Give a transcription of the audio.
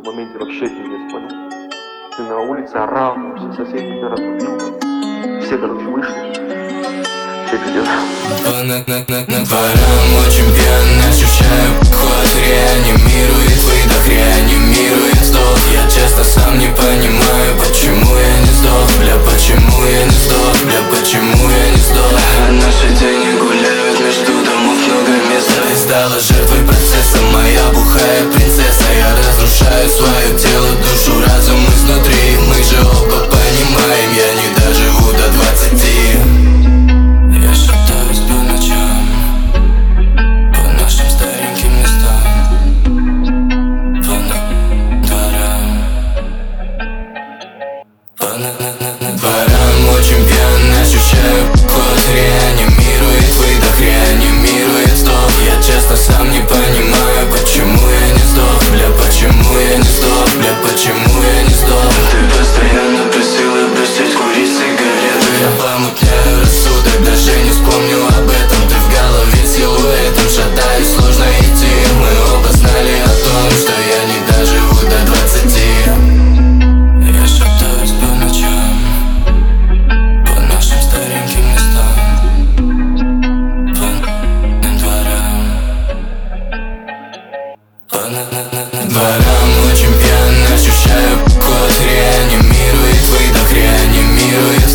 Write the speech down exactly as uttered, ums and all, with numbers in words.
в моменте вообще пиздец, понял? Ты на улице орал, там, всех соседей ты разбудил, там. Все, короче, вышли. Все пиздец. Над двором очень пьян, ощущаю ход, реанимирует выдох, реанимирует вздох. Я честно сам не понимаю, почему я не сдох, бля, почему я не сдох, бля, почему я не сдох. А наши тени гуляют между домов, много места. И стала жертвой процесса моя бухая принцесса. Я разрушаю свое тело, душу, разум изнутри. Мы же оба понимаем, я не доживу до двадцати. Я шатаюсь по ночам, по нашим стареньким местам, по дворам, по дворам очень пьян, ощущаю ход, реанимирует выдох, реанимирует вздох. Я честно сам не понимаю, почему я не сдох, бля, почему я не сдох, бля, почему я не сдох. Ты постоянно просила бросить курить сигареты. Я помутняю рассудок, даже не вспомню об этом. Ты в голове силуэтом, шатаюсь, сложно идти. Мы оба знали о том, что я не доживу до двадцати. Я шатаюсь по ночам, по нашим стареньким местам, по дворам, по дворам очень пьян, ощущаю ход, реанимирует выдох, реанимирует